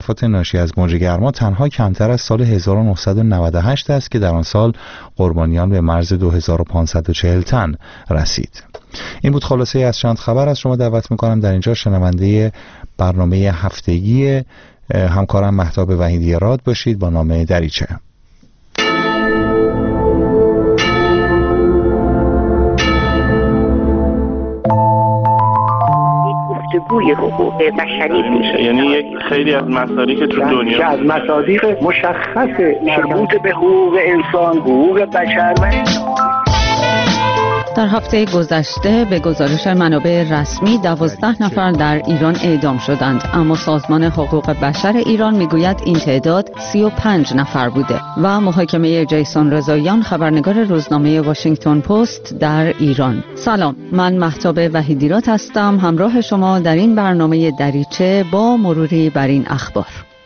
تلفات ناشی از موج گرما تنها کمتر از سال 1998 است که در آن سال قربانیان به مرز 2540 تن رسید. این بود خلاصه از چند خبر. از شما دعوت میکنم در اینجا شنونده برنامه هفتگی همکارم مهتاب وحیدی راد باشید با نام دریچه. گفتگوی حقوق بشری میشه، یعنی یک خیلی از مصادیق تو دنیا که از مصادیق مشخص مربوط به حقوق انسان، حقوق بشر. در هفته گذشته به گزارش منابع رسمی 12 نفر در ایران اعدام شدند، اما سازمان حقوق بشر ایران میگوید این تعداد 35 نفر بوده. و محاکمه جیسون رضاییان، خبرنگار روزنامه واشنگتن پست در ایران. سلام، من مهتاب وحیدیرات هستم، همراه شما در این برنامه دریچه با مروری بر این اخبار.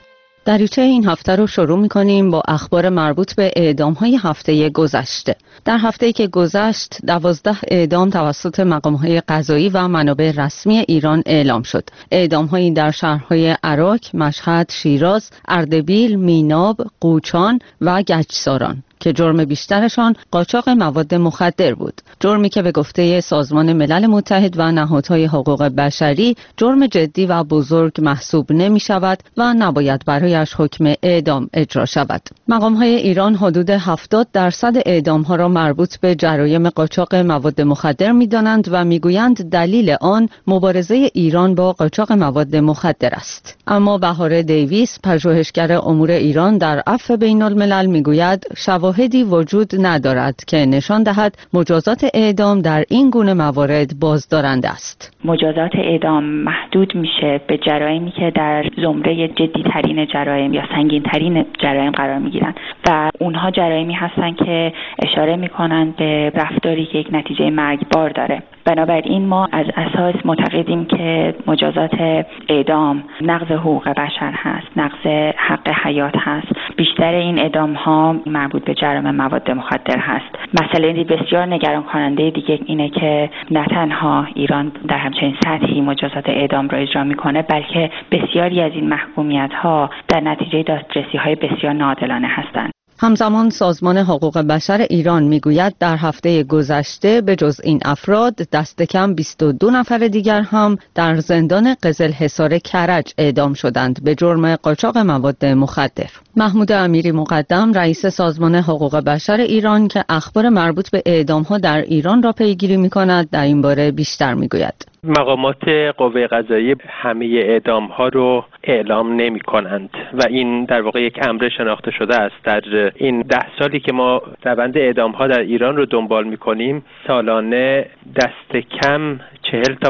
دریچه این هفته رو شروع می‌کنیم با اخبار مربوط به اعدام‌های هفته گذشته. در هفته‌ای که گذشت 12 اعدام توسط مقام‌های قضایی و منابع رسمی ایران اعلام شد. اعدام‌هایی در شهرهای عراق، مشهد، شیراز، اردبیل، میناب، قوچان و گچساران که جرم بیشترشان قاچاق مواد مخدر بود. جرمی که به گفته سازمان ملل متحد و نهادهای حقوق بشری جرم جدی و بزرگ محسوب نمی شود و نباید برایش حکم اعدام اجرا شود. مقامهای ایران حدود 70% اعدامها را مربوط به جرایم قاچاق مواد مخدر می دانند و می گویند دلیل آن مبارزه ایران با قاچاق مواد مخدر است. اما بهاره دیویس، پژوهشگر امور ایران در عفو بین الملل می گوید شواهدی وجود ندارد که نشان دهد مجازات اعدام در این گونه موارد بازدارنده است. مجازات اعدام محدود میشه به جرایمی که در زمره جدی‌ترین جرایم یا سنگین‌ترین جرایم قرار میگیرن و اونها جرایمی هستن که اشاره میکنن به رفتاری که یک نتیجه مرگبار داره. بنابراین ما از اساس معتقدیم که مجازات اعدام نقض حقوق بشر هست، نقض حق حیات هست. بیشتر این اعدام ها مربوط به جرم مواد مخدر هست. مسئله بسیار نگران کننده دیگه اینه که نه تنها ایران در همچنین سطحی مجازات اعدام را اجرا میکنه، بلکه بسیاری از این محکومیت ها در نتیجه دادرسی های بسیار ناعادلانه هستند. همزمان سازمان حقوق بشر ایران میگوید در هفته گذشته به جز این افراد دست کم 22 نفر دیگر هم در زندان قزلحصار کرج اعدام شدند به جرم قاچاق مواد مخدر. محمود امیری مقدم، رئیس سازمان حقوق بشر ایران که اخبار مربوط به اعدام‌ها در ایران را پیگیری می‌کند، در این باره بیشتر میگوید. مقامات قوه قضاییه همه اعدام‌ها رو اعلام نمی‌کنند و این در واقع یک امر شناخته شده است. در این 10 سالی که ما روند اعدام‌ها در ایران رو دنبال می‌کنیم، سالانه دست کم 40 تا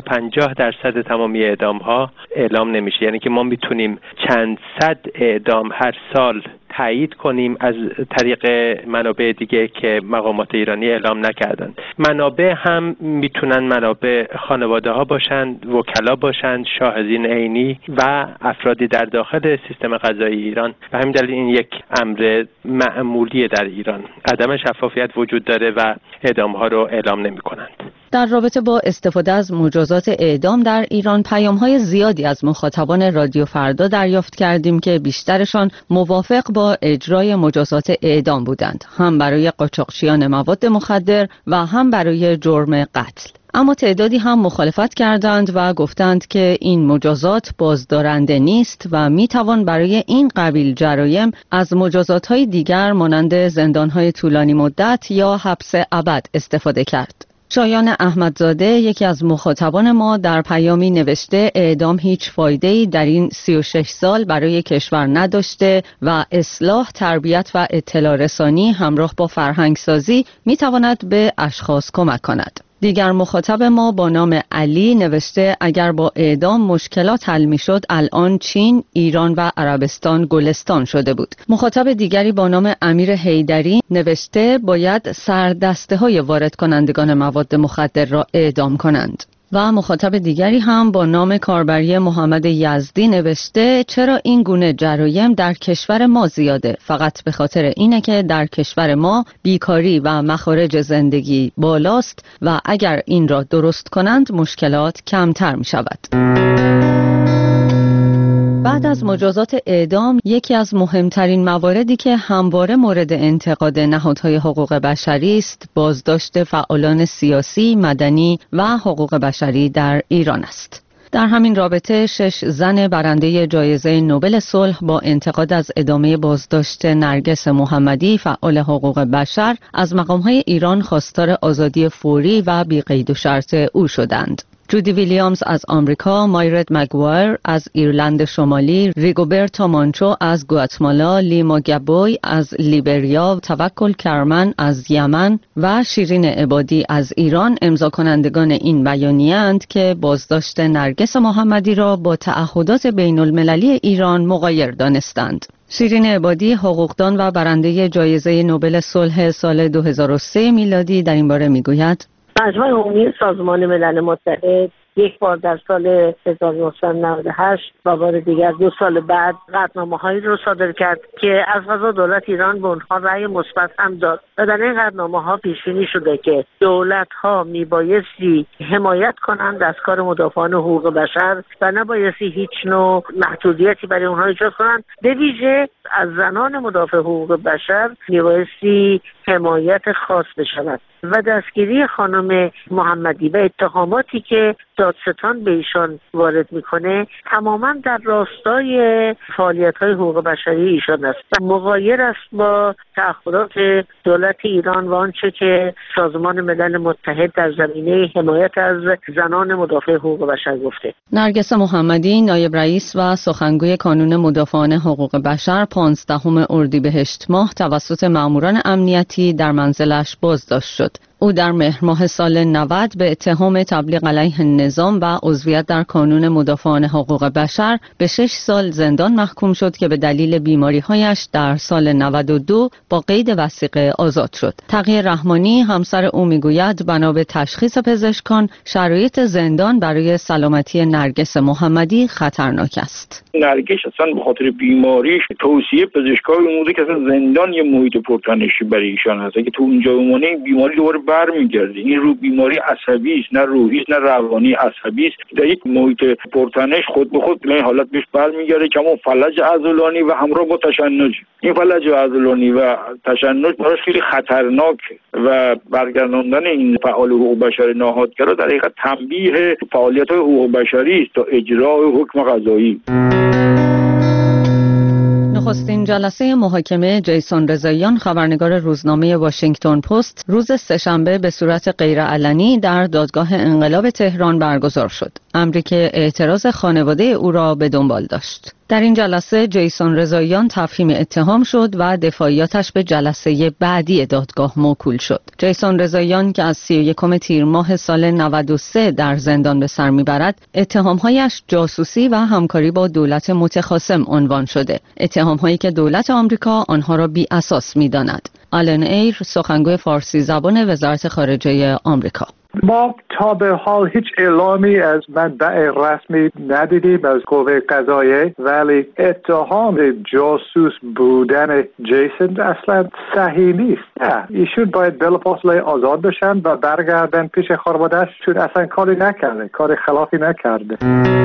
50% تمامی اعدام‌ها اعلام نمیشه. یعنی که ما میتونیم چند صد اعدام هر سال تایید کنیم از طریق منابع دیگه که مقامات ایرانی اعلام نکردند. منابع هم میتونن منابع خانواده ها باشند، وکلا باشند، شاهدین عینی و افرادی در داخل سیستم قضایی ایران. به همین دلیل این یک امر معمولی در ایران. عدم شفافیت وجود داره و اعدام ها رو اعلام نمی کنند. در رابطه با استفاده از مجازات اعدام در ایران پیام‌های زیادی از مخاطبان رادیو فردا دریافت کردیم که بیشترشان موافق با اجرای مجازات اعدام بودند، هم برای قاچاقچیان مواد مخدر و هم برای جرم قتل. اما تعدادی هم مخالفت کردند و گفتند که این مجازات بازدارنده نیست و میتوان برای این قبیل جرایم از مجازات‌های دیگر مانند زندان‌های طولانی مدت یا حبس ابد استفاده کرد. شایان احمدزاده، یکی از مخاطبان ما، در پیامی نوشته اعدام هیچ فایده‌ای در این 36 سال برای کشور نداشته و اصلاح، تربیت و اطلاع رسانی همراه با فرهنگسازی میتواند به اشخاص کمک کند. دیگر مخاطب ما با نام علی نوشته اگر با اعدام مشکلات حل میشد الان چین، ایران و عربستان گلستان شده بود. مخاطب دیگری با نام امیر حیدری نوشته باید سردسته‌های وارد کنندگان مواد مخدر را اعدام کنند. و مخاطب دیگری هم با نام کاربری محمد یزدی نوشته چرا این گونه جرایم در کشور ما زیاده؟ فقط به خاطر اینه که در کشور ما بیکاری و مخارج زندگی بالاست و اگر این را درست کنند مشکلات کمتر می شود. بعد بعد از مجازات اعدام، یکی از مهمترین مواردی که همواره مورد انتقاد نهادهای حقوق بشری است، بازداشت فعالان سیاسی، مدنی و حقوق بشری در ایران است. در همین رابطه 6 زن برنده جایزه نوبل صلح با انتقاد از ادامه بازداشت نرگس محمدی فعال حقوق بشر از مقام‌های ایران خواستار آزادی فوری و بی قید و شرط او شدند. جودی ویلیامز از آمریکا، مایرت مگوایر از ایرلند شمالی، ریگوبرتو مانچو از گواتمالا، لیما گابوی از لیبریا، توکل کرمن از یمن و شیرین عبادی از ایران امضا کنندگان این بیانیه اند که بازداشت نرگس محمدی را با تعهدات بین المللی ایران مغایر دانستند. شیرین عبادی، حقوقدان و برنده جایزه نوبل صلح سال 2003 میلادی در این باره میگوید: مجمع عمومی سازمان ملل متحد یک بار در سال 1998 و بار دیگر 2 سال بعد قطعنامه‌هایی رو صادر کرد که از قضا دولت ایران به اونها رأی مثبت هم داد و در این قطعنامه‌ها پیش‌بینی شده که دولت‌ها میبایستی حمایت کنند از کار مدافعان حقوق بشر و نبایستی هیچ نوع محدودیتی برای اونها ایجاد کنند. به ویژه از زنان مدافع حقوق بشر میبایستی حمایت خاص بشود و دستگیری خانم محمدی و اتهاماتی که دادستان به ایشان وارد میکنه تماما در راستای فعالیت‌های حقوق بشری ایشان است و مغایر است با تعهدات دولت ایران و آنچه که سازمان ملل متحد در زمینه حمایت از زنان مدافع حقوق بشر گفته. نرگس محمدی، نایب رئیس و سخنگوی کانون مدافعان حقوق بشر، 15 اردیبهشت ماه توسط ماموران امنیتی در منزلش بازداشت شد. او در مهر ماه سال 90 به اتهام تبلیغ علیه نظام و عضویت در کانون مدافعان حقوق بشر به 6 سال زندان محکوم شد که به دلیل بیماری‌هایش در سال 92 با قید وثیقه آزاد شد. تقی رحمانی، همسر او، میگوید بنا به تشخیص پزشکان شرایط زندان برای سلامتی نرگس محمدی خطرناک است. نرگس اصلا به خاطر بیماریش توصیه پزشکای عمومی که اصلا زندان یه محیط پرتنشی برای ایشان هست که تو اونجا بمونه بیماری دوباره برمیگرده. این رو بیماری عصبی است، نه روحی است، نه روانی، عصبی است. در یک محیط پرتنش خود به خود به این حالت بهش برمیگرده که همون فلج عضلانی و همراه با تشنج. این فلج عضلانی و تشنج براش خیلی خطرناکه و برگرداندن این فعال حقوق بشر ناهادگرا در حقیقت تنبیه فعالیت‌های حقوق بشری است تا اجرای حکم قضایی. نخستین جلسه محاکمه جیسون رضاییان، خبرنگار روزنامه واشنگتن پست، روز سه‌شنبه به صورت غیرعلنی در دادگاه انقلاب تهران برگزار شد. امری که اعتراض خانواده او را به دنبال داشت. در این جلسه جیسون رضاییان تفهیم اتهام شد و دفاعیاتش به جلسه بعدی دادگاه موکول شد. جیسون رضاییان که از 31 تیر ماه سال 93 در زندان به سر میبرد، اتهامهایش جاسوسی و همکاری با دولت متخاصم عنوان شده. اتهامهایی که دولت آمریکا آنها را بی اساس میداند. آلن ایر، سخنگوی فارسی زبان وزارت خارجه آمریکا: ما تا به حال هیچ اعلامی از منبع رسمی ندیدیم از قوه قضاییه، ولی اتهام جاسوس بودن جیسون اصلا صحیح نیست. نه، ایشون باید بلافاصله آزاد بشن و برگردن پیش خانواده‌اش، چون اصلا کاری نکرده، کار خلافی نکرده.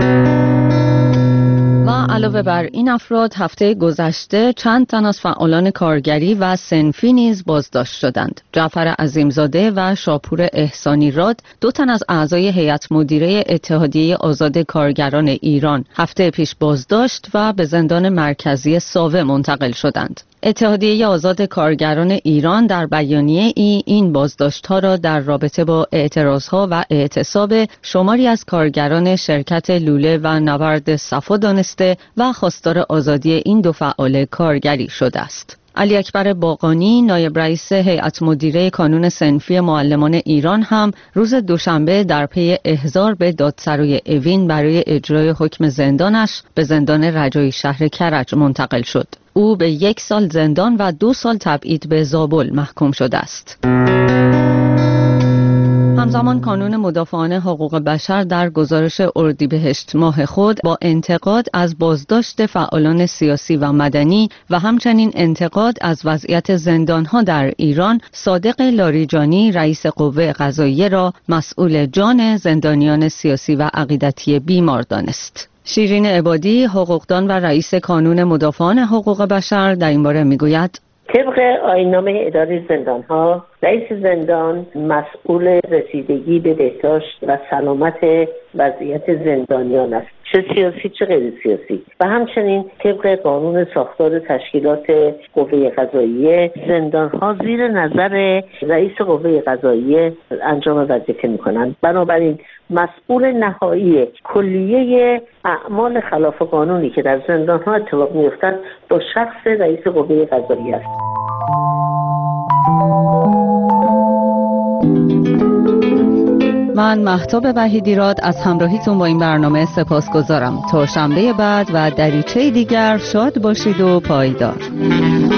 و علاوه بر این افراد، هفته گذشته چند تن از فعالان کارگری و صنفی نیز بازداشت شدند. جعفر عظیمزاده و شاپور احسانی راد، 2 تن از اعضای هیئت مدیره اتحادیه آزاد کارگران ایران، هفته پیش بازداشت و به زندان مرکزی ساوه منتقل شدند. اتحادیه آزاد کارگران ایران در بیانیه این بازداشت‌ها را در رابطه با اعتراض‌ها و اعتصاب شماری از کارگران شرکت لوله و نبرد صفا دانسته و خواستار آزادی این 2 فعال کارگری شده است. علی اکبر باقانی، نایب رئیس هیئت مدیره کانون صنفی معلمان ایران، هم روز دوشنبه در پی احضار به دادسرای اوین برای اجرای حکم زندانش به زندان رجایی شهر کرج منتقل شد. او به 1 سال زندان و 2 سال تبعید به زابل محکوم شده است. همزمان کانون مدافعان حقوق بشر در گزارش اردیبهشت ماه خود با انتقاد از بازداشت فعالان سیاسی و مدنی و همچنین انتقاد از وضعیت زندانها در ایران، صادق لاریجانی، رئیس قوه قضاییه را مسئول جان زندانیان سیاسی و عقیدتی بیمار دانست. شیرین عبادی، حقوقدان و رئیس کانون مدافعان حقوق بشر در این باره میگوید طبق آیین‌نامه اداره زندان‌ها، رئیس زندان مسئول رسیدگی به بهداشت و سلامت وضعیت زندانیان است، چه سیاسی چه غیر سیاسی، و همچنین طبق قانون ساختار تشکیلات قوه قضاییه زندان‌ها زیر نظر رئیس قوه قضاییه انجام وظیفه می‌کنند. بنابراین مسئول نهایی کلیه اعمال خلاف قانونی که در زندان‌ها اتفاق می‌افتد با شخص رئیس قوه قضاییه است. من مهتاب وحیدیراد از همراهیتون با این برنامه سپاسگزارم. تا شنبه بعد و دریچه دیگر شاد باشید و پایدار.